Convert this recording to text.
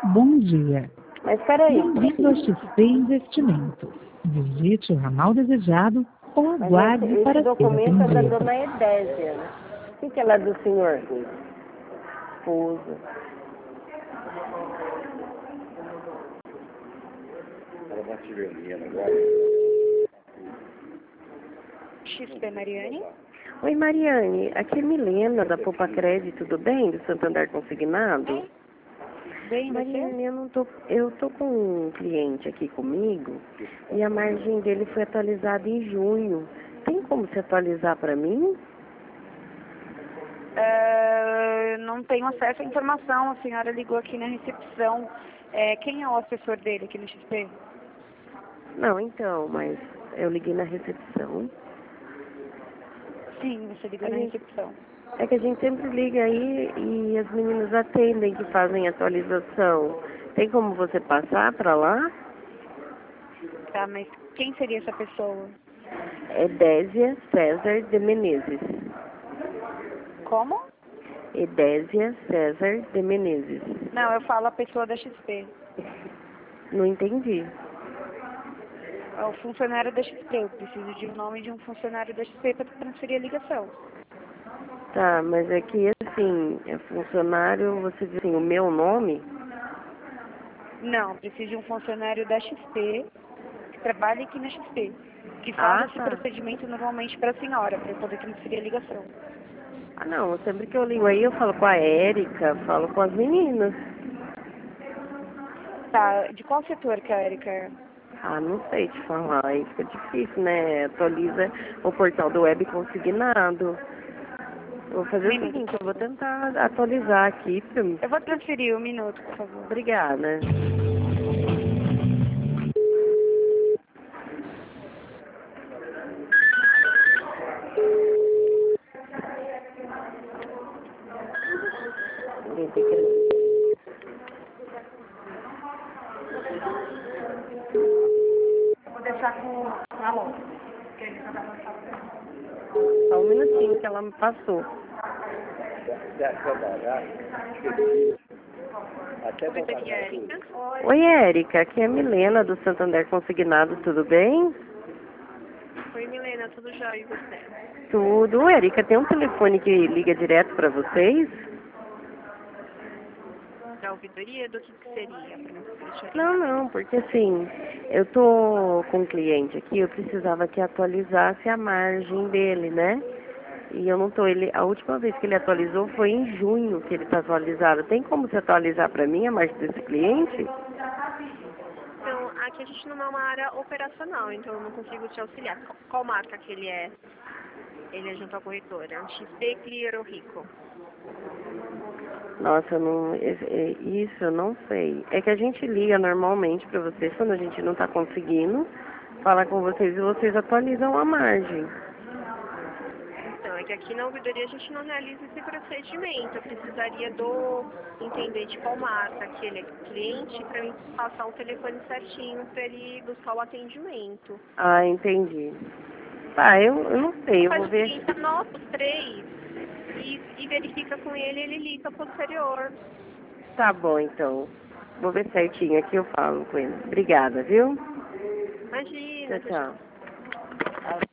Bom dia. Mas peraí. Bem-vindo ao XP Investimentos. Digite o ramal desejado ou aguarde para Esse ser documento é da atendido. dona Edésia, né? O que ela é do senhor? Esposa. Ela vai te ver agora. XP Mariane. Oi, Mariane. Aqui é Milena, da Poupa Crédito, tudo bem? Do Santander Consignado? Bem, Mariane, eu tô com um cliente aqui comigo e a margem dele foi atualizada em junho. Tem como se atualizar para mim? Não tenho acesso à informação. A senhora ligou aqui na recepção. Quem é o assessor dele aqui no XP? Não, então, mas eu liguei na recepção. Sim, você ligou na recepção. É que a gente sempre liga aí e as meninas atendem que fazem atualização. Tem como você passar para lá? Tá, mas quem seria essa pessoa? Edésia César de Menezes. Como? Edésia César de Menezes. Não, eu falo a pessoa da XP. Não entendi. É o funcionário da XP. Eu preciso de um nome de um funcionário da XP para transferir a ligação. Tá, mas é que assim, é funcionário, você diz assim, o meu nome? Não, preciso de um funcionário da XP que trabalhe aqui na XP. Que faz esse procedimento normalmente para a senhora, para eu poder transferir a ligação. Ah, não, sempre que eu ligo aí eu falo com a Érica, falo com as meninas. Tá, de qual setor que a Erika é? Ah, não sei te falar, aí fica difícil, né? Atualiza o portal do Web Consignado. Vou fazer o seguinte, eu vou tentar atualizar aqui. Eu vou transferir 1 minuto, por favor. Obrigada. Vou deixar com a Alô. Só um minutinho que ela me passou. Oi, Érica, aqui é a Milena do Santander Consignado, tudo bem? Oi, Milena, tudo jóia e você? Tudo. Érica, tem um telefone que liga direto para vocês? Da ouvidoria, do que seria? Não, porque assim, eu tô com um cliente aqui, eu precisava que atualizasse a margem dele, né? E eu não tô, a última vez que ele atualizou foi em junho que ele tá atualizado. Tem como se atualizar para mim a margem desse cliente? Então, aqui a gente não é uma área operacional, então eu não consigo te auxiliar. Qual marca que ele é? Ele é junto à corretora? XP, Clear ou Rico? Nossa, isso eu não sei. É que a gente liga normalmente para vocês quando a gente não tá conseguindo falar com vocês e vocês atualizam a margem. Então, é que aqui na ouvidoria a gente não realiza esse procedimento. Eu precisaria entender de qual marca que ele é cliente para mim passar o telefone certinho para ele buscar o atendimento. Ah, entendi. Tá, eu não sei, eu vou ver. Faz o seguinte, anota os 3 e verifica com ele, ele liga posterior. Tá bom, então. Vou ver certinho aqui, eu falo com ele. Obrigada, viu? Imagina. Tchau, tchau.